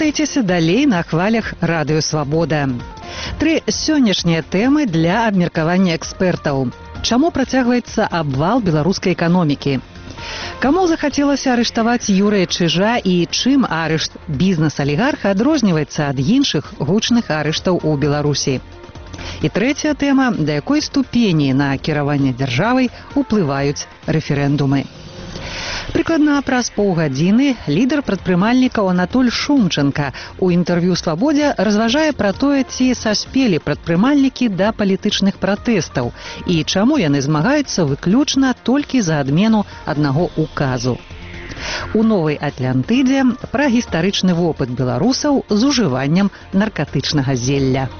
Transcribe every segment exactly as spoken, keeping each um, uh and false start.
Рухайцеся далей на хвалях Радыё Свабода. Тры сённяшнія тэмы для абмеркавання экспертаў. Чаму працягваецца абвал беларускай эканомікі? Каму захацелася арыштаваць Юрыя Чижа і чым арышт бізнес-алігарха адрозніваецца ад іншых гучных арыштаў у Беларусі? І трэцяя тэма, да якой ступені на кіраванне дзяржавай уплываюць рэферэндумы. Прыкладна праз паўгадзіны лідар прадпрымальнікаў Анатоль Шумченка у інтэрв'ю «Свабодзе» разважае пра тое, ці саспелі прадпрымальнікі да палітычных пратэстаў і чаму яны змагаюцца выключна толькі за адмену аднаго указу. У новай Атлантыдзе пра гістарычны вопыт беларусаў з ужываннем наркатычнага зелля.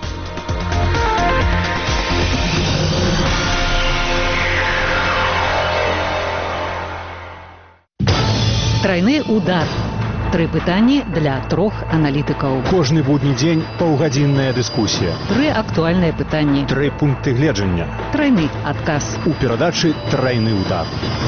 Трайны удар. Тры пытанні для трох аналітыкаў. Кожны будні дзень паўгадзінная дыскусія. Тры актуальныя пытанні. Тры пункты гледжання. Трайны адказ. У перадачы «Трайны удар».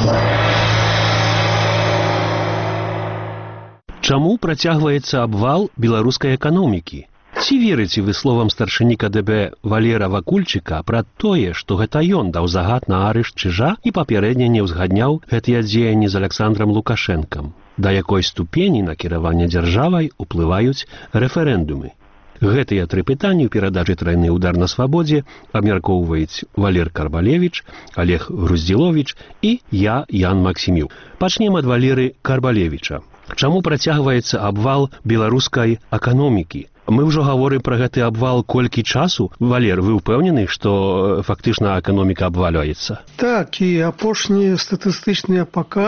Чаму працягваецца абвал беларускай эканомікі? Ці верыце вы словам старшыні ка дэ бэ Валера Вакульчыка пра тое, што гэта ён даў загад на арышт Чижа і папярэдне не ўзгадняў гэтыя дзеянні з Александром Лукашэнкам? Да якой ступені на кіраванне дзяржавай уплываюць рэферэндумы? Гэтыя тры пытанні ў перадачы «Трайны удар» на Свабодзе абмяркоўваюць Валер Карбалевіч, Олег Груздзіловіч і я, Ян Максіміў. Пачнем ад Валеры Карбалевіча. Чаму працягваецца абвал беларускай эканомікі? Мы ўжо гаворым пра гэты абвал колькі часу. Валер, вы ўпэўнены, што фактычна эканоміка абваляецца? Так, і апошнія статыстычныя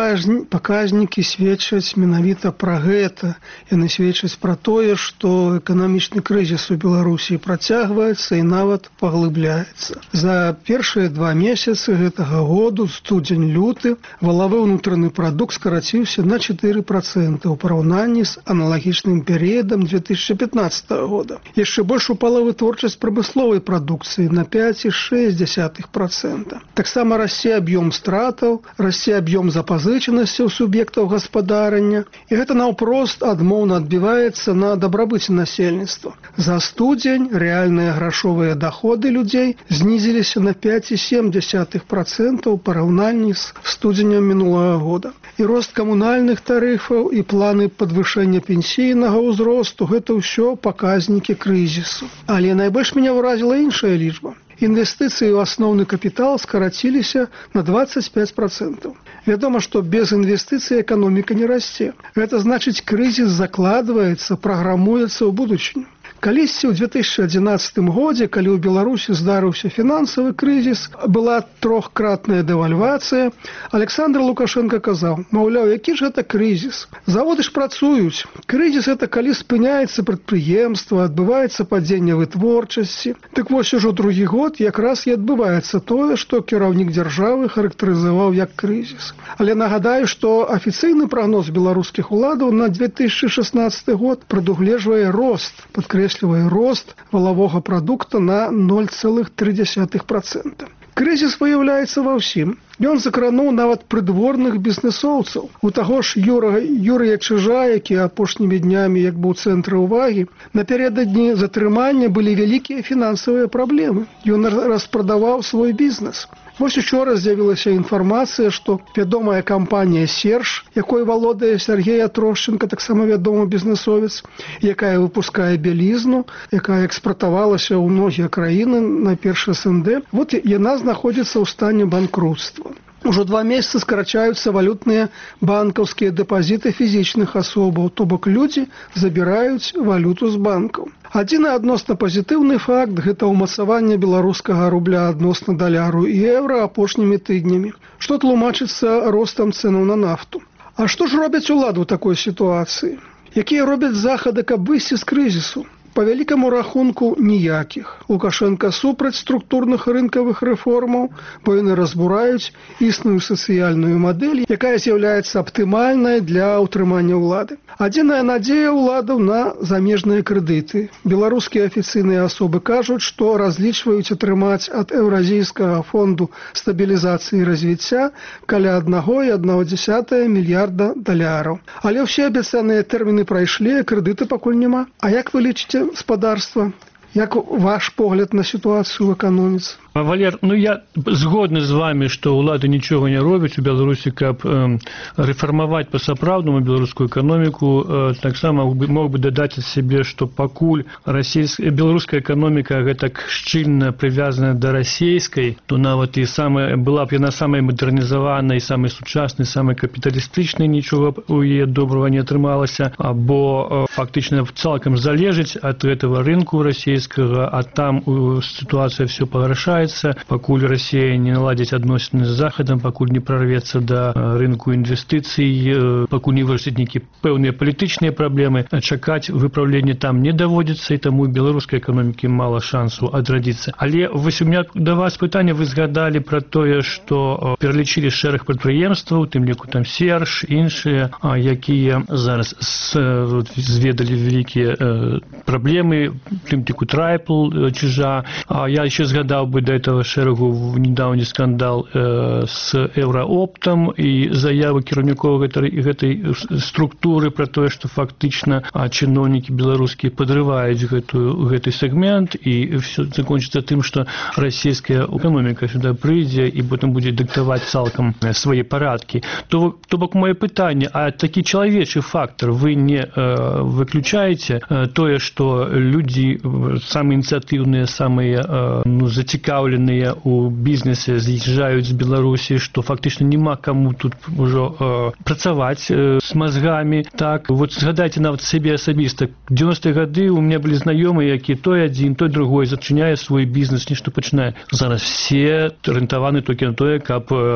паказнікі сведчаць менавіта пра гэта. Яны сведчаць пра тое, што эканамічны крызіс у Беларусі працягваецца і нават паглыбляецца. За першыя два месяцы гэтага году, студзень-люты, валавы ўнутраны прадукт скараціўся на чатыры працэнты ў параўнанні з аналагічным перыядам две тысячи пятнадцатого года. Яшчэ больш упала вытворчасць прамысловай прадукцыі на пяць і шэсць дзесятых працэнта. Таксама расце аб'ём стратаў, расце аб'ём запазычанасцяў суб'ектаў гаспадарання, і гэта наўпрост адмоўна адбіваецца на дабрабыце насельніцтва. За студзень рэальныя грашовыя даходы людзей знізіліся на пяць і сем дзесятых працэнта ў параўнанні з студзенем мінулага года. І рост камунальных тарыфаў і планы падвышэння пенсійнага ўзросту – гэта ўсё паказнікі крызісу. Але найбольш мяне выразіла іншая лічба. Інвестыцыі ў асноўны капітал скараціліся на дваццаць пяць працэнтаў. Вядома, што без інвестыцый эканоміка не расце. Гэта значыць, крызіс закладваецца, праграмуецца ў будучыню. Калісьці ў две тысячи адзінаццатым годзе, калі ў Беларусі здарыўся фінансавы крызіс, была трохкратная дэвальвацыя, Александр Лукашенко казаў, маўляў, які ж гэта крызіс? Заводы ж працуюць. Крызіс – это калі спыняецца прадпрыемства, адбываецца падзенне вытворчасці. Дык вось ужо другі год якраз і адбываецца тое, што кіраўнік дзяржавы характарызаваў як крызіс. Але нагадаю, што афіцыйны прагноз беларускіх уладаў на две тысячи шаснаццаты год прадугледжвае рост, падкрэслівае рост валавога прадукта на ноль цэлых тры дзесятых працэнта. Крызіс выяўляецца ва ўсім. Ён закрануў нават прыдворных бізнесоўцаў. У таго ж Юра, Юрыя Чижа, які апошнімі днямі як быў у цэнтры ўвагі, напярэдадні затрымання былі вялікія фінансавыя праблемы. Ён распрадаваў свой бізнес. Вось учора з'явілася інфармацыя, што вядомая кампанія «Серж», якой валодае Сергей Атрощенко, таксама вядомы бізнесовец, якая выпускае бялізну, якая экспартавалася ў многія краіны, найперш эс эн дэ, вот яна знаходзіцца ў стане банкрутства. Ужо два месяцы скарачаюцца валютныя банкаўскія дэпазіты фізічных асобаў, то бок людзі забіраюць валюту з банкаў. Адзіны адносна пазітыўны факт – гэта ўмацаванне беларускага рубля адносна даляру і еўра апошнімі тыднямі, што тлумачыцца ростам цэнаў на нафту. А што ж робяць улады ў такой сітуацыі? Якія робяць захады, каб выйсці з крызісу? Па вялікаму рахунку ніякіх. Лукашенко супраць структурных рынкавых рэформаў, бо яны разбураюць існую сацыяльную мадэль, якая з'яўляецца аптымальнай для ўтрымання ўлады. Адзіная надзея ўладаў на замежныя крэдыты. Беларускія афіцыйныя асобы кажуць, што разлічваюць атрымаць ад Еўразійскага фонду стабілізацыі і развіцця каля аднаго і адна дзесятая мільярда даляраў. Але ўсе абяцаныя тэрміны прайшлі, крэдыты пакуль няма. А як вы лічыце гаспадарства? Як ваш погляд на сітуацыю ў эканоміцы? Валер, ну я згодны з вами, што ўлады нічога не робяць у Беларусі, каб э, рэфармаваць па-сапраўднаму беларускую эканоміку. Э, таксама мог бы дадаць ад сябе, што пакуль расійская, беларуская эканоміка гэтак шчыльна прывязана да расійскай, то нават і самая, была б яна самай мадэрнізаванай, самай сучаснай, самай капіталістычнай, нічога у яе добрага не атрымалася, або э, фактычна цалкам залежыць ад гэтага рынку расійскага, а там э, сітуацыя все пагаршае. Пакуль Россия не наладить адносіны з Захадам, пакуль не прорвется до рынку инвестиций, пакуль не вырашыць нейкія пэўныя палітычныя праблемы, чакаць выпраўлення там не даводится, и тому беларускай эканомікі мало шансу адрадзіцца. Але вось у меня до вас пытанне, вы згадали про тое, что пералічылі шэраг прадпрыемстваў, тым ліку там Серж, іншыя, якія зараз зведалі вялікія праблемы, тым ліку Трайпл, Чижа. Я еще згадаў бы до этого шэрагу в недавні скандал э, с Еўраоптам і заявы кіраўнікоў гэтай, гэтай структуры про тое, што фактычна чыноўнікі беларускія падрываюць гэтую, гэты сегмент, і все закончится тым, што расійская эканоміка сюда прыйдзе і потым будзе дыктаваць цалкам свае парадкі. То, то бок моё пытанне, а такі чалавечы фактор вы не э, выключаеце э, тое, што людзі самыя ініцыятыўныя, самыя э, ну, зацікаўленыя у бізнесе з'язджаюць з Беларусі, што фактычна няма каму тут ужо э, працаваць э, з мазгамі. Так, вот згадайце нават сябе асабіста. девяностые гады у меня былі знаёмыя, які той адзін, той другой зачыняе свой бізнес, нешта пачынае. Зараз все арыентаваны толькі на тое, каб э,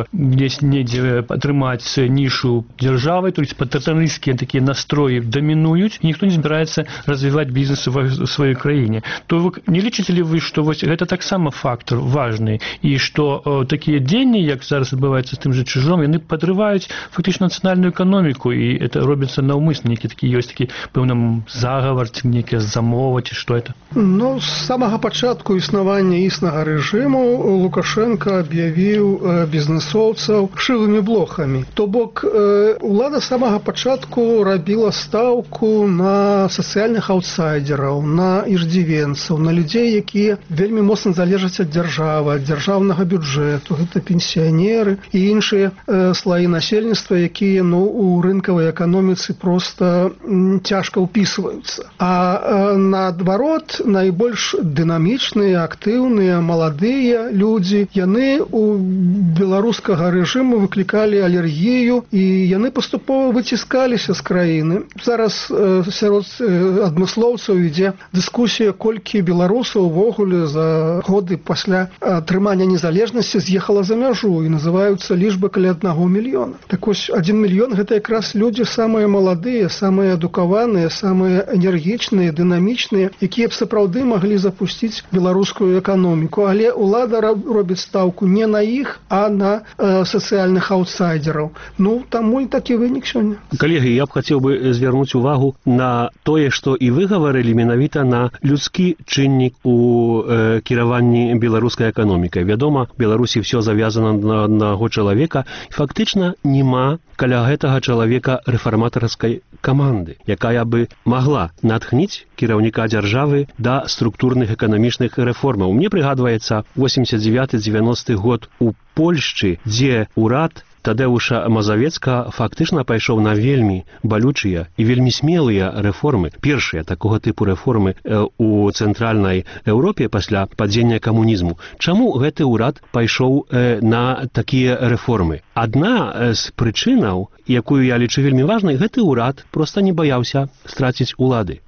недзе атрымаць нішу дзяржавы, то есть патэрналісцкія такія настроі дамінуюць, і ніхто не збіраецца развіваць бізнес у сваёй краіне. То вы не лічыце ли вы, што вось гэта таксама фактор важны, і што э, такія дзеянні, як зараз адбываецца з тым жа Чижом, яны падрываюць фактычна нацыянальную эканоміку, і это робіцца наўмысна, нейкі такі ёсць такі пэўны загавар, ці нейкая замова, ці што это? Ну, з самага пачатку існавання існага рэжыму Лукашенко аб'явіў э, бізнесоўцаў шывымі блохамі. То бок э, улада з самага пачатку рабіла стаўку на сацыяльных аўтсайдераў, на иждзівенцаў, на людзей, якія вельмі моцна залежаць ад дзяржавы, ад дзяржаўнага бюджэту. Гэта пенсіянеры і іншыя э, слаі насельніцтва, якія ну, у рынкавай эканоміцы проста м, цяжка ўпісваюцца. А э, наадварот, найбольш дынамічныя, актыўныя, маладыя людзі, яны у беларускага рэжыму выклікалі алергію, і яны паступова выціскаліся з краіны. Зараз э, сярод э, адмыслоўцаў ідзе дыскусія, колькі беларусаў увогуле за годы пасля атрымання незалежнасці з'ехала за мяжу, і называюцца лічбы каля аднаго мільёна. Так вось, адзін мільён – гэта якраз людзі самыя маладыя, самыя адукаваныя, самыя энергічныя, дынамічныя, якія б сапраўды маглі запусціць беларускую эканоміку. Але ўлада робіць стаўку не на іх, а на э, сацыяльных аўтсайдераў. Ну, таму і такі вынік сёння. Калегі, я б хацеў бы звярнуць увагу на тое, што і вы гаварылі менавіта на людскі чыннік у э, кіраванні беларускай эканомікай. Вядома, Беларусі все завязана на аднаго чалавека, і фактычна няма каля гэтага чалавека рэфарматарскай каманды, якая бы магла натхніць кіраўніка дзяржавы да структурных эканамічных рэформаў. Мне прыгадваецца восемьдесят девятый девяностый год у Польшчы, дзе ўрад Тадеуша Мазавецка фактычна пайшоў на вельмі балючыя і вельмі смелыя рэформы. Першыя такога тыпу рэформы у цэнтральнай Еўропе пасля падзення камунізму. Чаму гэты ўрад пайшоў на такія рэформы? Адна з прычынаў, якую я лічу вельмі важнай, гэты ўрад проста не баяўся страціць улады.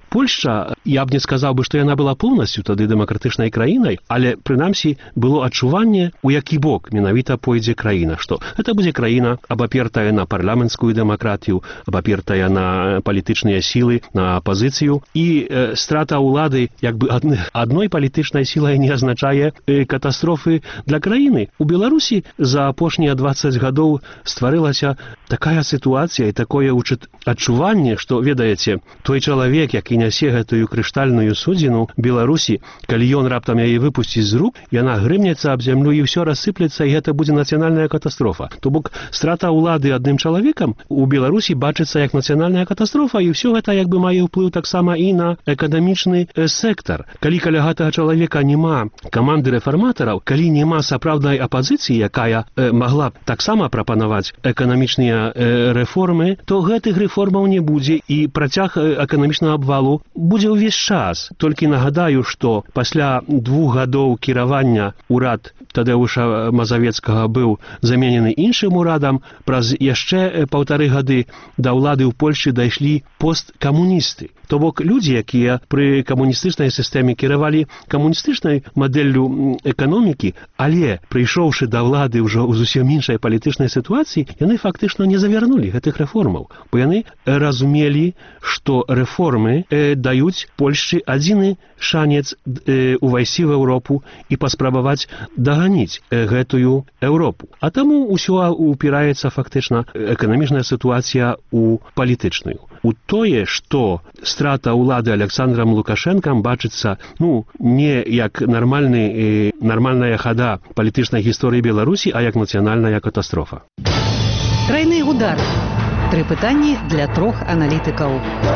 Польшча, я б не сказаў бы, што яна была поўнасцю тады дэмакратычнай краінай, але, прынамсі, было адчуванне, у які бок менавіта пойдзе краіна, што гэта будзе краіна, абапертая на парламенцкую дэмакратію, абапертая на палітычныя сілы, на апазіцыю, і э, страта ўлады як бы ад, адной палітычнай сілай не азначае э, катастрофы для краіны. У Беларусі за апошнія дваццаць гадоў стварылася такая сітуацыя і такое адчуванне, што, ведаеце, той чалавек, які нясе гэтую крыштальную судзіну Беларусі, калі ён раптам яе выпусціць з рук, яна грымнецца аб зямлю і ўсё рассыплецца, і гэта будзе нацыянальная катастрофа. То бок страта ўлады адным чалавекам у Беларусі бачыцца як нацыянальная катастрофа, і ўсё гэта як бы мае ўплыў таксама і на эканамічны сектар. Калі каля гэтага чалавека няма каманды рэфарматараў, калі няма сапраўднай апазіцыі, якая э, магла б таксама прапанаваць эканамічныя э, рэформы, то гэтых рэформаў не будзе, і працяг э, эканамічнага абвалу будзе ўвесь час. Толькі нагадаю, што пасля двух гадоў кіравання ўрад Тадэуша Мазавецкага быў заменены іншым урадам, праз яшчэ паўтары гады да ўлады ў Польшчы дайшлі посткамуністы. То бок людзі, якія пры камуністычнай сістэме кіравалі камуністычнай мадэллю эканомікі, але прыйшоўшы да ўлады ўжо ў зусім іншай палітычнай сітуацыі, яны фактычна не завярнулі гэтых рэформаў, бо яны разумелі, што рэформы э, даюць Польшчы адзіны шанец э, увайсці в Еўропу і паспрабаваць даганіць э, гэтую Еўропу. А таму ўсё упіраецца фактычна эканамічная сітуацыя у палітычную. У тое, што страта ўлады Александрам Лукашэнкам бачыцца, ну, не як нармальны, э, нармальная хада палітычнай гісторыі Беларусі, а як нацыянальная катастрофа. Трайны удар. Тры пытанні для трох аналітыкаў.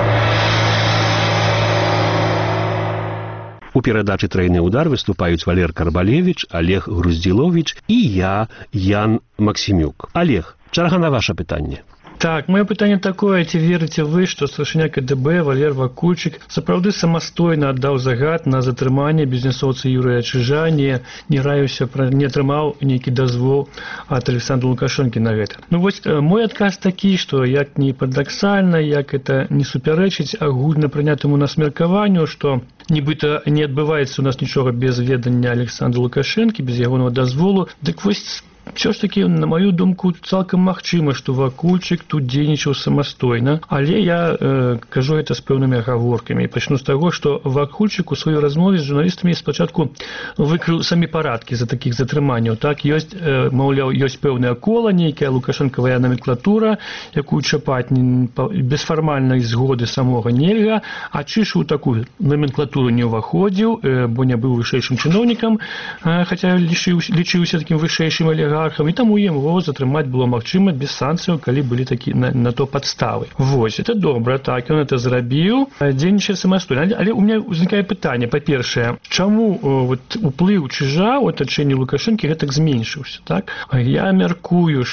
У перадачы «Трайны удар» выступаюць Валер Карбалевіч, Олег Груздзіловіч і я, Ян Максімюк. Олег, чарга на ваше пытанне. Так, мое пытанне такое, ці верыце вы, што старшыня КДБ Валер Вакульчык сапраўды самастойна аддаў загад на затрыманне бізнесоўца Юрыя Чыжа, не, не раіўся, не атрымаў нейкі дазвол ад Александра Лукашэнкі на гэта. Ну вось, мой адказ такі, што як не парадаксальна, як это не супярэчыць агульна прынятаму нас меркаванню, што нібыта не адбываецца у нас нічога без ведання Александра Лукашэнкі, без ягонага дазволу, дык вось все ж таки, на мою думку, цалкам магчыма, што Вакульчык тут дзейнічаў самастойна, але я э, кажу гэта з пэўнымі агаворкамі. Пачну з таго, што Вакульчык у сваёй размове з журналістамі спачатку выкрыў самі парадкі за такіх затрыманняў. Так, ёсць, э, маўляў, ёсць пэўнае кола, нейкая лукашэнкавая номенклатура, якую чапаць без фармальнай згоды самога нельга, а Чыж у такую номенклатуру не ўваходзіў, э, бо не быў вышэйшым чыноўнікам, э, хаця лічыўся, лічыўся такім вышэйшым олігархам, і таму яму затрымаць было магчыма без санкцыяў, калі былі такі на, на то падставы. Вось, это добра, так, ён это зрабіў, дзейнічае самастойна. Але, але у меня ўзнікае пытанне, па-першае, чаму вот, уплыў Чыжа ў атачэнні Лукашэнкі гэтак зменшыўся, так? Я мяркую,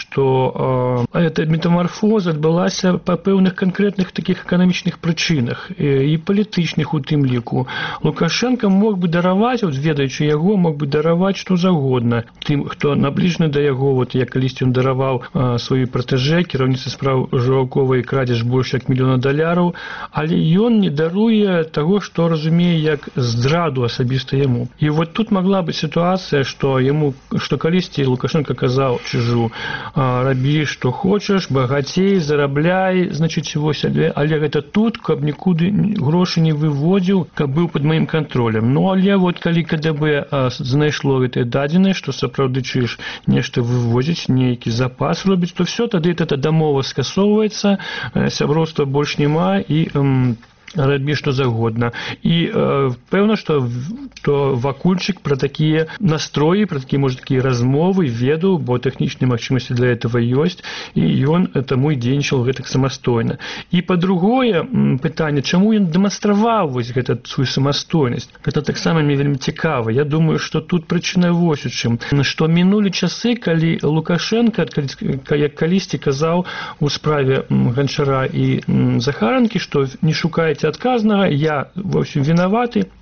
што э, эта метамарфоза адбылася па пэўных канкрэтных такіх эканамічных прычынах э, і палітычных у тым ліку. Лукашэнка мог бы дараваць, вот, ведаючы яго, мог бы дараваць што загодна тым, хто набліжны да яго, вот я калісьці ён дараваў а, сваёй пратэжэ, кіраўніцы справ Жураковай крадзеж больш як мільёна даляраў, але ён не даруе таго, што разумее як здраду асабіста яму. І вот тут магла быць сітуацыя, што яму, што калісьці Лукашенко казаў Чыжу, а, рабі што хочаш, багацей, зарабляй, значыць, вось, але, але гэта тут, каб нікуды грошы не выводзіў, каб быў пад маім кантролем. Ну, але вот калі КДБ а, знайшло гэтыя дадзеныя, што сапраўды Чыж нешта вывозіць, нейкі запас робіць, то все, тады эта дамова скасоўваецца, сяброўства больш няма і эм, рабі што загодна. І э, пэўна, што то Вакульчык пра такія настроі, пра такія, можа, такія размовы ведаў, бо тэхнічныя магчымасці для этого ёсць, і ён таму і дзейнічаў гэтак самастойна. І па-другое пытанне, чаму ён дэманстраваў вось гэта сваю самастойнасць? Гэта таксама мне вельмі цікава. Я думаю, што тут прычына вось у чым, што мінулі часы, калі Лукашенко, як калісьці казаў у справе Ганчара і Захаранкі, што не шукаеце адказнага, я ва ўсім вінаваты,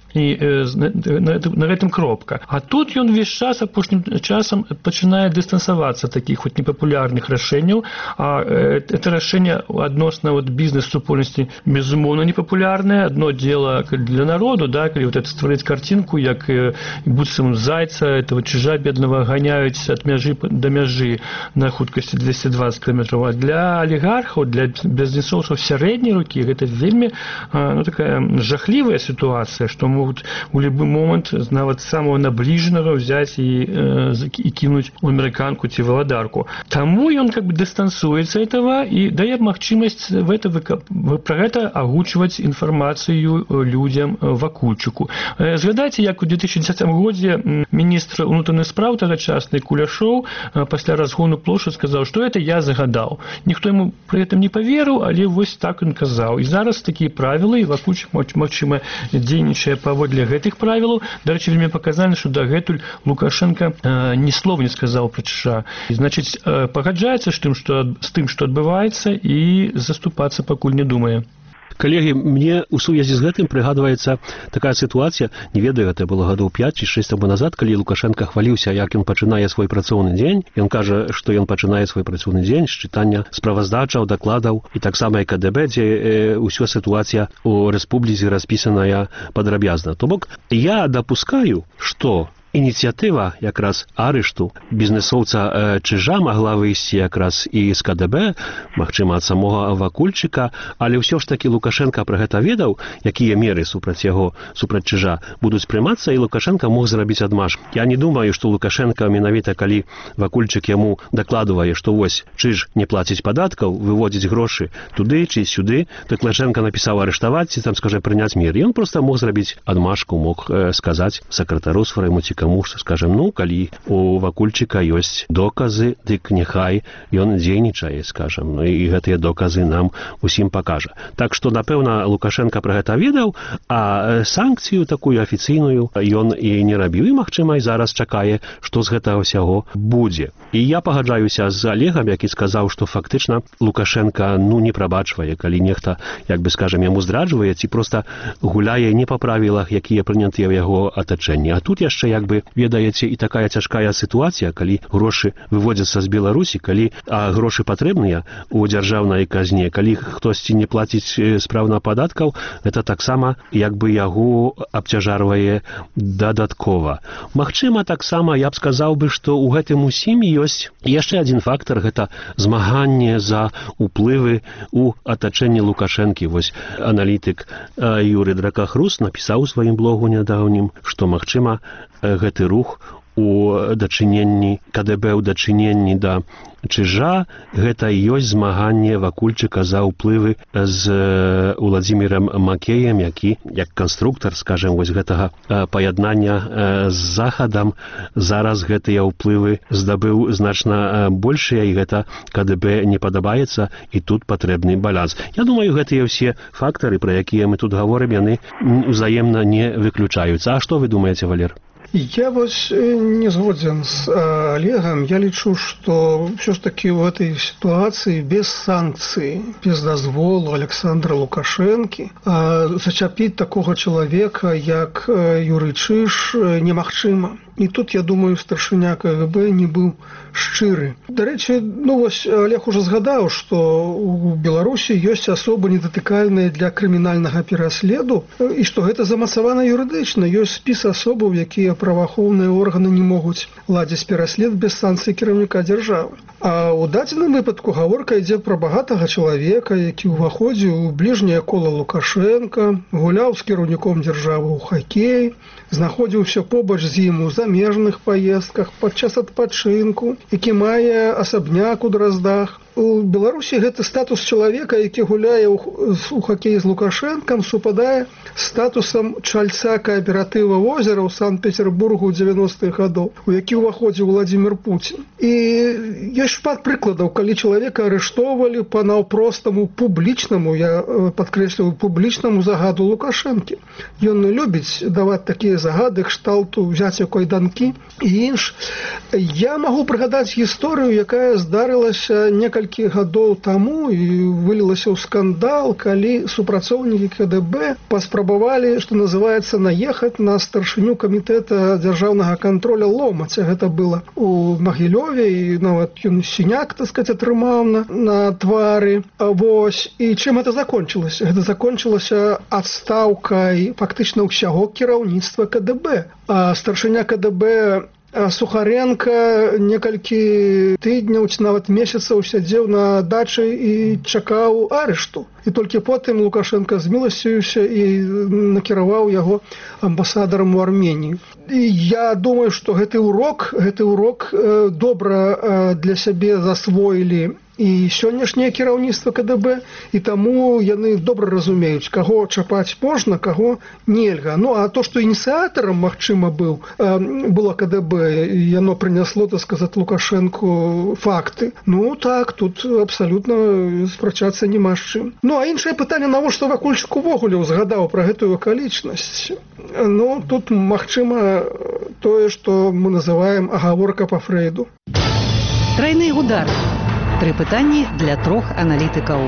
і э, на, на гэтым кропка. А тут ён увесь час апошнім часам пачынае дыстансавацца такіх вот непапулярных рашэнняў, а э, это рашэнне адносна вот бізнес-супольнасці безумоўна непапулярнае. Одно дело для народу, да, калі вот это стварыць картинку, як э, быццам зайца этого чижа бедного гоняюць от мяжы до мяжы на хуткасці двести двадцать километров. А для олігархаў, для бізнесоўцаў сярэдняй рукі гэта вельмі э, ну, такая жахлівая ситуация, что могут в любой момент нават самого наближенного взять и, э, и кинуть у американку ці валадарку. Таму ён как бы дыстансуецца этого и дае магчымасць в это, про гэта агучваць інфармацыю людям Вакульчыку. Згадайце, як у две тысячи десятым годзе міністр унутраных спраў тагачасны Куляшоў пасля разгону плошчы сказаў, што это я загадаў. Ніхто ему при этом не поверыў, але вось так ён казаў. І зараз такія правілы, і Вакульчык, магчыма, дзейнічае паводле гэтых правілаў. Дарэчы, вельмі паказальна, што дагэтуль Лукашенко э, ні слова не сказаў пра Чижа. Значыць, э, пагаджаецца з тым, што, з тым, што адбываецца, і заступацца пакуль не думае. Калегі, мне у сувязі з гэтым прыгадваецца такая сітуацыя, не ведаю, гэта было гадоў пяць ці шэсць таму назад, калі Лукашенко хваліўся, як ён пачынае свой працоўны дзень. Ён кажа, што ён пачынае свой працоўны дзень з чытання справаздачаў, дакладаў, і таксама і КДБ, дзе э, ўсё сітуацыя у рэспубліцы распісаная падрабязна. То бок, я дапускаю, што ініцыятыва якраз арышту бізнесоўца э, Чижа магла выйсці якраз і з КДБ, магчыма, ад самога Вакульчыка, але ўсё ж такі Лукашенко пра гэта ведаў, якія меры супраць яго, супраць Чижа будуць прымацца, і Лукашенко мог зрабіць адмашку. Я не думаю, што Лукашенко менавіта калі Вакульчык яму дакладвае, што вось Чиж не плаціць падаткаў, выводзіць грошы туды ці сюды, так Лукашенко напісаў арыштаваць ці там, скажа, прыняць меры. Ён проста мог зрабіць адмашку, мог э, сказаць сакратару свайму ці каму, што, скажем, ну, калі у Вакульчыка ёсць доказы, дык няхай ён дзейнічае, скажем, ну, і гэтыя доказы нам усім пакажа. Так што, напэўна, Лукашенко пра гэта ведаў, а санкцыю такую афіцыйную ён і не рабіў, і, магчыма, і зараз чакае, што з гэтага ўсяго будзе. І я пагаджаюся з Олегам, які сказаў, што фактычна Лукашенко, ну, не прабачвае, калі нехта, як бы, скажем, яму здраджвае, ці проста гуляе не па правілах, якія прынятыя ў яго атачэнні. А тут яшчэ, як бы, ведаеце, і такая цяжкая сітуацыя, калі грошы выводзяцца з Беларусі, калі а грошы патрэбныя у дзяржаўнай казне, калі хтосьці не плаціць спраўна падаткаў, гэта таксама як бы яго абцяжарвае дадаткова. Магчыма, таксама я б сказаў бы, што ў гэтым усім ёсць яшчэ адзін фактар, гэта змаганне за уплывы у атачэнні Лукашэнкі. Вось аналітык Юрый Дракахрус напісаў у сваім блогу нядаўнім, што, магчыма, гэты рух у дачыненні КДБ, у дачыненні да Чижа, гэта ёсць змаганне Вакульчыка за ўплывы з Уладзімірам Макеем, які, як канструктар, скажем, вось гэтага паяднання з Захадам, зараз гэтыя ўплывы здабыў значна большыя, і гэта КДБ не падабаецца, і тут патрэбны баланс. Я думаю, гэтыя ўсе фактары, пра якія мы тут гаворым, яны узаемна не выключаюцца. А што вы думаеце, Валер? Я вось не згоден с Олегом. Я лічу, что все ж таки в этой ситуации без санкций, без дозволу Александра Лукашенки зачапіць такого человека, як Юрий Чиж, немагчыма. І тут, я думаю, старшыня КГБ не быў шчыры. Дарэчы, ну вось Олег уже згадаў, што у Беларусі ёсць асобы недатыкальныя для крымінальнага пераследу, і што гэта замацавана юрыдычна. Ёсць спіс асобаў, якія праваахоўныя органы не могуць ладзіць пераслед без санкцый кіраўніка дзяржавы. А ў дадзеным выпадку гаворка ідзе пра багатага чалавека, які ўваходзіў у бліжняе кола Лукашенка, гуляў з кіраўніком дзяржавы ў хакей, знаходзіўся побач з ім у замежных паездках падчас адпачынку, які мае асабняк у Дроздах. У Беларусі гэты статус чалавека, які гуляе ў хакеі з Лукашэнкам, супадае з статусам чальца кааператыва «Озера» ў Санкт-Петербургу ў дзевяностых гадоў, у які ўваходзіў Владзімір Пуцін. І ёсць шмат прыкладаў, калі чалавека арыштоўвалі па наўпростаму публічнаму, я падкрэсліваю, публічнаму загаду Лукашэнкі. Ён любіць даваць такія загады кшталту «Взяць кайданкі» і інш. Я магу прыгадаць гісторыю, якая здарылася некалькі некалькі гадоў таму і вылілася ў скандал, калі супрацоўнікі ка дэ бэ паспрабавалі, што называецца, наехаць на старшыню камітэта дзяржаўнага контроля Ломаця. Гэта было у Магілёве, і нават ён сіняк, так сказать, атрымаў на, на твары. Вось. І чым гэта закончылася? Гэта закончылася адстаўкай фактычна ўсяго кіраўніцтва ка дэ бэ. А старшыня ка дэ бэ Сухаренко некалькі тыдняў ці нават месяцаў сядзеў на дачы і чакаў арышту. І толькі потым Лукашенко зміласціўся і накіраваў яго амбасадарам у Арменію. І я думаю, што гэты урок, гэты урок добра для сябе засвоілі і сённяшняе кіраўніцтва ка дэ бэ, і таму яны добра разумеюць, каго чапаць можна, каго нельга. Ну, а то, што ініцыятарам, магчыма, быў, было ка дэ бэ, яно прынясло, так сказаць, Лукашенку факты. Ну, так, тут абсалютна спрачацца няма з чым. Ну, а іншае пытанне, навошта Вакульчык увогуле узгадаў пра гэтую акалічнасць? Ну, тут, магчыма, тое, што мы называем агаворка па Фрэйду. Трайны удар. Тры пытанні для трох аналітыкаў.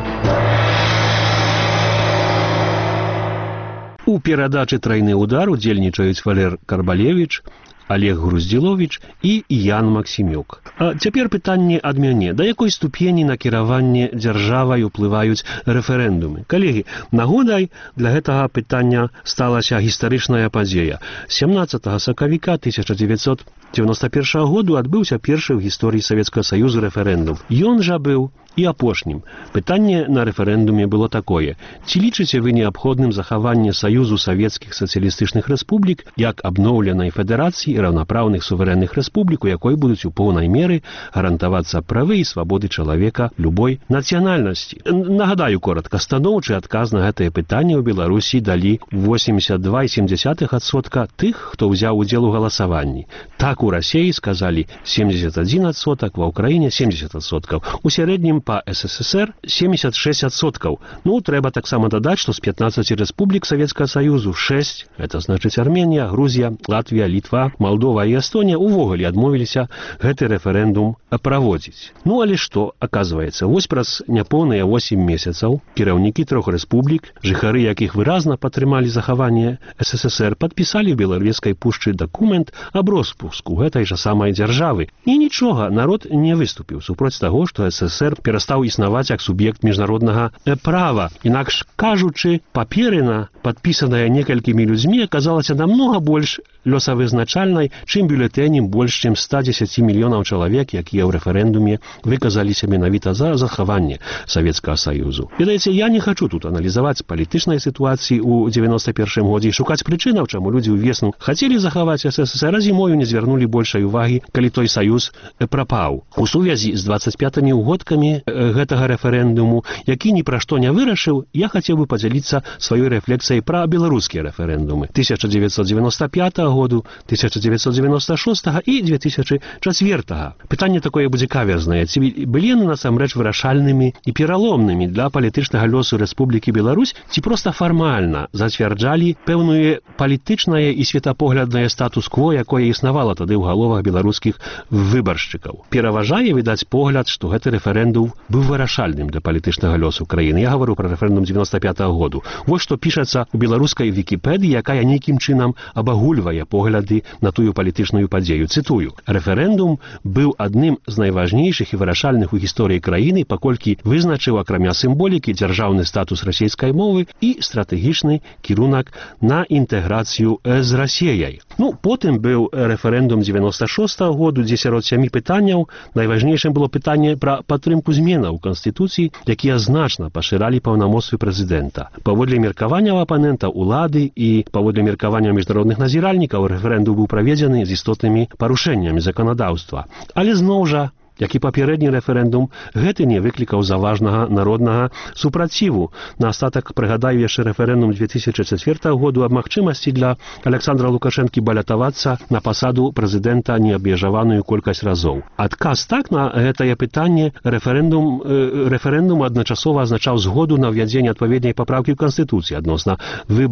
У перадачы «Трайны удар» удзельнічаюць Валер Карбалевіч, Олег Груздзіловіч і Ян Максімюк. А цяпер пытанне ад мяне. Да якой ступені на кіраванне дзяржавай уплываюць рэферэндумы? Калегі, нагодай для гэтага пытання сталася гістарычная падзея. сямнаццатага сакавіка тысяча дзевяцьсот дзевяноста першага году адбыўся першы ў гісторыі Савецкага Саюзу рэферэндум. Ён жа быў і апошнім. Пытанне на рэферэндуме было такое: ці лічыце вы неабходным захаванне Саюзу Савецкіх сацыялістычных рэспублік як абноўленай федэрацыі раўнапраўных суверэнных рэспублік, у якой будуць у поўнай меры гарантавацца правы і свабоды чалавека любой нацыянальнасці? Нагадаю коротка, станоўчы адказ на гэтае пытанне ў Беларусі далі восемьдесят два и семь десятых адсотка тых, хто ўзяў удзел у галасаванні. Так у Расіі сказалі семьдесят один адсотак, ва Ўкраіне семьдесят адсоткаў. У сярэднім па эс эс эс эр семьдесят шесть адсоткаў. Ну, трэба таксама дадаць, што з пятнаццаці рэспублік Савецкага Саюзу шэсць, гэта значыць Арменія, Грузія, Латвія, Літва, Малдова і Эстонія увогуле адмовіліся гэты рэферэндум праводзіць. Ну, але што, аказваецца, вось праз няпоўныя восемь месяцаў кіраўнікі трох рэспублік, жыхары якіх выразна падтрымалі захаванне эс эс эс эр, падпісалі ў Белавежскай пушчы дакумент аб роспуску гэтай жа самай дзяржавы. І нічога, народ не выступіў супроць таго, што эс эс эс эр перастаў існаваць як суб'ект міжнароднага права. Інакш кажучы, паперына, падпісаная некалькімі людзьмі, аказалася намнога больш лёсавызначальнай, чым бюлетэнем больш чым ста дзесяці мільёнаў чалавек, якія ў рэферэндуме выказаліся менавіта за захаванне Савецкага Саюзу. Ведаеце, я не хачу тут аналізаваць палітычнай сітуацыі ў дзевяноста першым годзе і шукаць прычынаў, чаму людзі ўвесну хацелі захаваць эс эс эс эр, а зімою не звярнулі большай увагі, калі той саюз прапаў. У сувязі з дваццаць пятымі ўгодкамі гэтага рэферэндуму, які ні пра што не вырашыў, я хацеў бы падзяліцца сваёй рэфлексіяй пра беларускія рэферэндумы тысяча дзевяцьсот дзевяноста пятага году, тысяча дзевяцьсот дзевяноста шостага і две тысячы чацвёртага. Пытанне такое будзе каверзнае. Ці былі яны насамрэч вырашальнымі і пераломнымі для палітычнага лёсу Рэспублікі Беларусь, ці проста фармальна зацвярджалі пэўнае палітычнае і светапогляднае статус-кво, якое існавала тады ў галовах беларускіх выбаршчыкаў. Пераважае, відаць, погляд, што гэты рэферэндум быў вырашальным для палітычнага лёсу краіны. Я гавару пра рэферэндум дзевяноста пятага году. Вось што пішацца ў беларускай Вікіпедыі, якая нейкім чынам абагульвае погляды на тую палітычную падзею. Цытую: рэферэндум быў адным з найважнейшых і вырашальных у гісторыі краіны, паколькі вызначыў, акрамя сімволікі, дзяржаўны статус расійскай мовы і стратэгічны кірунак на інтэграцыю з Расіяй. Ну, потым быў рэферэндум дзевяноста шостага году, дзе сярод сямі пытанняў найважнейшым было пытанне пра падтрымку зменаў у Канстытуцыі, якія значна пашыралі паўнамоцтвы прэзідэнта. Паводле меркавання апанента улады і паводле меркавання міжнародных назіральнікаў, рэферэндум быў праведзены з істотнымі парушэннямі заканадаўства. Але зноў жа, як і папярэдні рэферэндум, гэты не выклікаў заважнага народнага супраціву. Наастатак прыгадаю яшчэ рэферэндум две тысячы чацвёртага году аб магчымасці для Александра Лукашэнкі балятавацца на пасаду прэзідэнта неабмежаваную колькасць разоў. Адказ так на гэтае пытанне рэферэндум, э, рэферэндум адначасова азначаў згоду на ўвядзенне адпаведнай папраўкі ў Канстытуцыі адносна выбару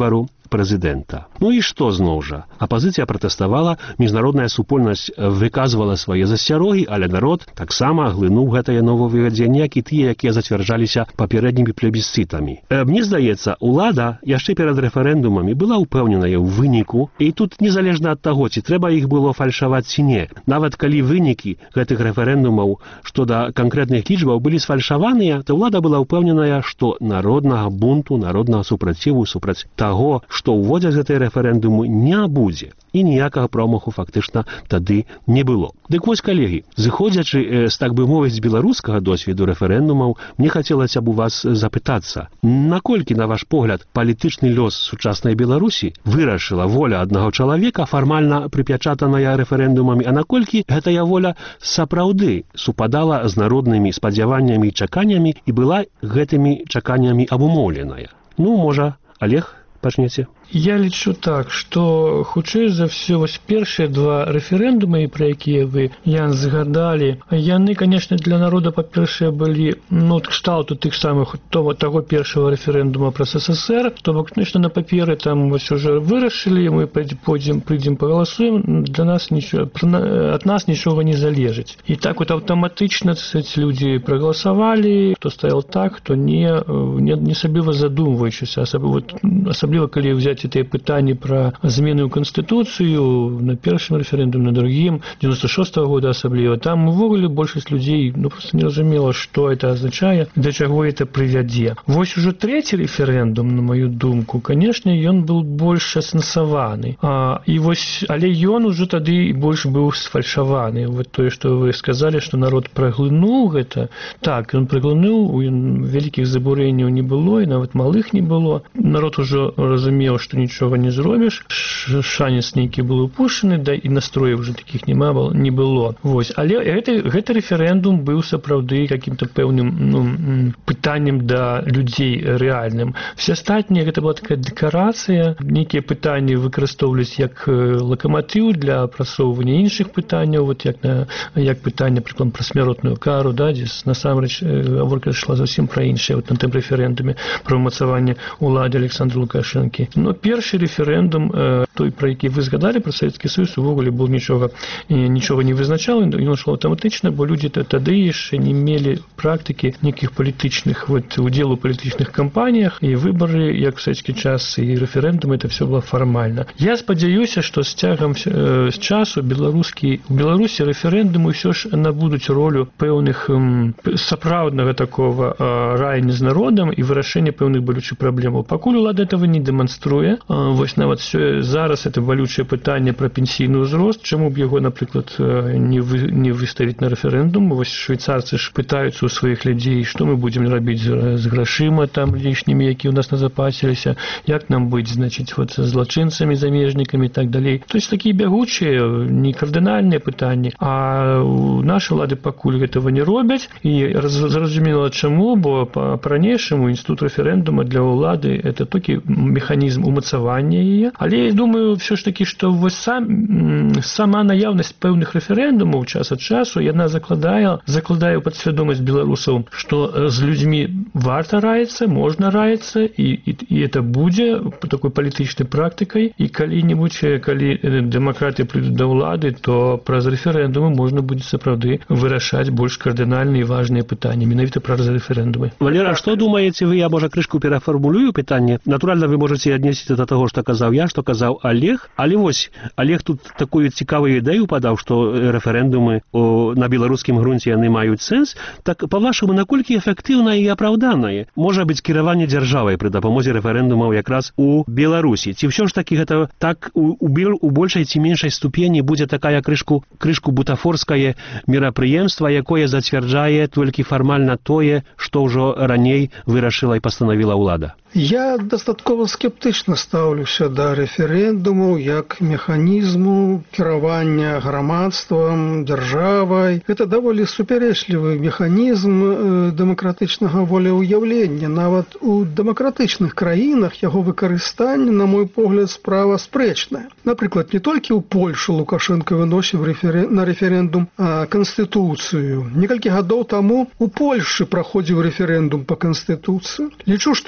прэзідэнта. Ну і што зноў жа? Апазіцыя пратэставала, міжнародная супольнасць выказвала свае засцярогі, але народ таксама глынуў гэтае новаўвядзенне, як і тыя, якія зацвярджаліся папярэднімі плебісцытамі. Мне здаецца, улада яшчэ перад рэферэндумамі была ўпэўненая ў выніку, і тут незалежна ад таго, ці трэба іх было фальшаваць ці не. Нават калі вынікі гэтых рэферэндумаў што да канкрэтных лічбаў былі сфальшаваныя, то ўлада была ўпэўненая, што народнага бунту, народнага супраціву супраць таго, што ўводзяць гэтыя рэферэндумы, не будзе. І ніякага промаху фактычна тады не было. Дык вось, калегі, зыходзячы з, так бы мовіць, з беларускага досведу рэферэндумаў, мне хацелася б у вас запытацца, наколькі, на ваш погляд, палітычны лёс сучаснай Беларусі вырашыла воля аднаго чалавека, фармальна прыпячатаная рэферэндумамі, а наколькі гэтая воля сапраўды супадала з народнымі спадзяваннямі і чаканнямі і была гэтымі чаканнямі абумоўленая? Ну, можа, Олег, пачнеце? Я лічу так, што хутчэй за ўсё вось першыя два рэферэндумы, пра якія вы, Ян, згадалі, яны, канешне, для народа, па-першае, былі, ну, кшталту тых самых того, таго першага рэферэндума пра СССР, то бок, конечно, на паперы там вось уже вырашылі, мы пойдзем, прыйдзем, пагаласуем, для нас нічого, ад нас нічога не залежыць. І так вот аўтаматычна людзі прагаласавалі, хто стаяў так, хто не, не, не асабліва задумваючыся, асабліва, асабліва калі ўзяць тыя пытанні пра змены ў Канстытуцыю на першым рэферэндуме, на другім, девяносто шостого года асабліва. Там увогуле большасць людзей ну, просто не разумела, што это азначае, да чаго это прывядзе. Вось ужо трэці рэферэндум, на маю думку, канешне, ён быў больш асэнсаваны. А, і вось, але ён ужо тады больш быў сфальшаваны. Вот тое, што вы сказалі, што народ праглынуў гэта, так, ён праглынуў, вялікіх забурэнняў не было, і нават малых не было. Народ ужо разумеў, што нічога не зробіш, шанец нейкі быў упушчаны, да і настрояў уже такіх нема, не было. Вось. Але гэты, гэты рэферэндум быў сапраўды каким-то пэўным ну, пытаннем да людзей рэальным. Все астатнія гэта была такая дэкарацыя, нейкія пытанні выкарыстоўвались як лакаматыў для прасоўвання іншых пытанняў, вот як, на, як пытанне, прыклад, пра смяротную кару, да, дзе насамрэч гаворка ішла зусім пра іншае, вот на тым рэферэндуме пра ўмацаванне ўлады Александра Лукашэнкі. Но першы рэферэндум, той, пра які вы згадалі, пра Савецкі Союз, увогуле был нічога, нічога не вызначаў, ён ішло аўтаматычна, бо людзі тады яшчэ не мелі практыкі нейкіх палітычных, вот, удзелу ў палітычных кампаніях, і выбары, як у савецкі час, і рэферэндум, это все было фармальна. Я спадзяюся, што з цягам з часу беларускі, у Беларусі рэферэндумы ўсё ж набудуць ролю пэўных сапраўднага такого раяння з народам і вырашэння пэўных балючых праблемаў. Пакуль улада этого не дэманструе. Вось нават зараз это балючае пытанне пра пенсійны ўзрост, чаму б яго, напрыклад, не, вы, не выставіць на рэферэндум. Вось швейцарцы ж пытаюцца ў сваіх людзей, што мы будзем рабіць з грашыма там лішнімі, якія ў нас назапасіліся, як нам быць, значыць, вот, з злачынцамі, замежнікамі і так далей. То есть такія бягучыя, не кардынальныя пытанні, а нашы ўлады пакуль гэтага не робяць, і зразумела чаму, бо па-ранейшаму інстытут рэферэндума для ўлады это толькі механізм умацавання яе. Але я думаю, все ж таки, што вось сам, сама наяўнасць пэўных рэферэндумаў час ад часу, яна закладае, закладае ў падсвядомасць беларусаў, што з людзьмі варта раіцца, можна раіцца, і, і, і это будзе такой палітычнай практыкай, і калі-небудзь, калі дэмакраты прыйдуць да ўлады, то праз рэферэндумы можна будзе сапраўды вырашаць больш кардынальныя і важныя пытанні, менавіта праз рэферэндумы. Валера, што думаеце вы? Я, можа, крышку перафармулюю пытанне. Натуральна, вы можете аднесіць да таго, што казаў я, што казаў Олег. Але вось, Олег тут такую цікавую ідэю падаў, што рэферэндумы о, на беларускім грунце яны маюць сэнс. Так, па-вашаму, наколькі эфектыўнае і апраўданае можа быць кіраванне дзяржавай пры дапамозе рэферэндумаў якраз у Беларусі? Ці ўсё ж такі гэта так у, у, у большай ці меншай ступені будзе такая крышку, крышку бутафорскае мерапрыемства, якое зацвярджае толькі фармальна тое, што ўжо раней вырашыла і пастанавіла ўлада? Я дастаткова скептычна стаўлюся да рэферэндумаў як механізму кіравання грамадствам, дзяржавай. Гэта даволі супярэчлівы механізм дэмакратычнага волеўяўлення. Нават у дэмакратычных краінах яго выкарыстанне, на мой погляд, справа спрэчная. Напрыклад, не толькі ў Польшы Лукашенко выносіў рэферэ... на рэферэндум а, Канстытуцыю. Некалькі гадоў таму у Польшы праходзіў рэферэндум па Канстытуцыі. Лічу, што выносіць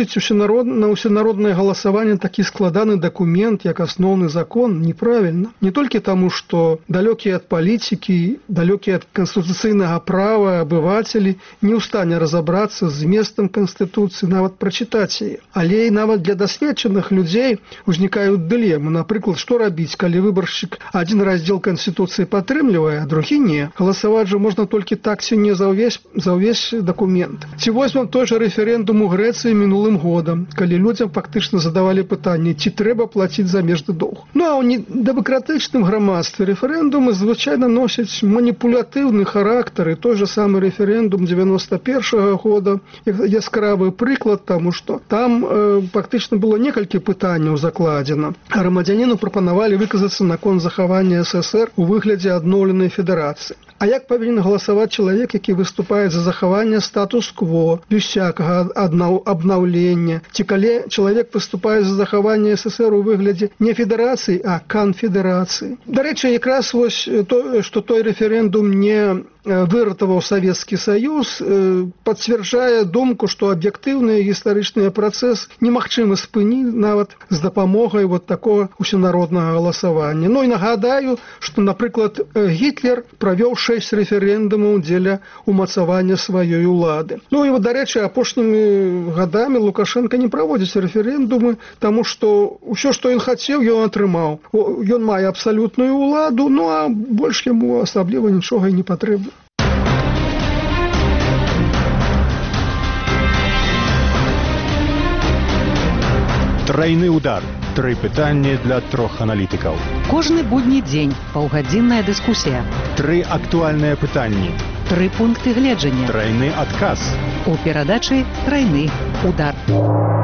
выносіць усенарод... на ўсенароднае галасаванне такі складаны дакумент, як асноўны закон, неправільна. Не толькі таму, што далёкія ад палітыкі, далёкія ад канстытуцыйнага права абывацелі не ў стане разабрацца з зместам Канстытуцыі, нават прачытаць яе. Але і нават для дасведчаных людзей узнікаюць дылемы. Напрыклад, што рабіць, калі выбаршчык адзін раздзел Канстытуцыі падтрымлівае, а другі не. Галасаваць жа можна толькі так ці не за ўвесь, за ўвесь дакумент. Ці возьмем той жа рэферэндум у Грэцыі мінулым годам, калі людзям фактычна задавалі пытанне, ці трэба плаціць замежны доўг. Ну а ў дэмакратычным грамадстве рэферэндумы звычайна носяць маніпулятыўны характар, і той жа самы рэферэндум дзевяноста першага года яскравы прыклад, таму што там э, фактычна было некалькі пытанняў закладзена. Грамадзяніну прапанавалі выказацца наконт захавання ССР у выглядзе адноўленай федэрацыі. А як павінен галасаваць чалавек, які выступае за захаванне статус-кво, без всякага абнаўлення? Ці калі чалавек выступае за захаванне ССР у выглядзе не федэрацыі, а канфедэрацыі? Дарэчы, якраз вось то, што той рэферэндум не выратаваў Савецкі Саюз, пацвярджае думку, што аб'ектыўны гістарычны працэс немагчыма спыніць нават з дапамогай вот такого усенароднага галасавання. Ну і нагадаю, што, напрыклад, Гітлер правёў шэсць рэферэндумаў дзеля умацавання сваёй улады. Ну і, дарэчы, апошнімі гадамі Лукашенко не праводзіць рэферэндумы, таму што ўсё, што ён хацеў, ён атрымаў. Ён мае абсалютную ўладу, ну а больш яму асабліва нічога і не патрэбна. Трайны удар. Тры пытанні для трох аналітыкаў. Кожны будні дзень паўгадзінная дыскусія. Тры актуальныя пытанні. Тры пункты гледжання. Трайны адказ. У перадачы «Трайны удар».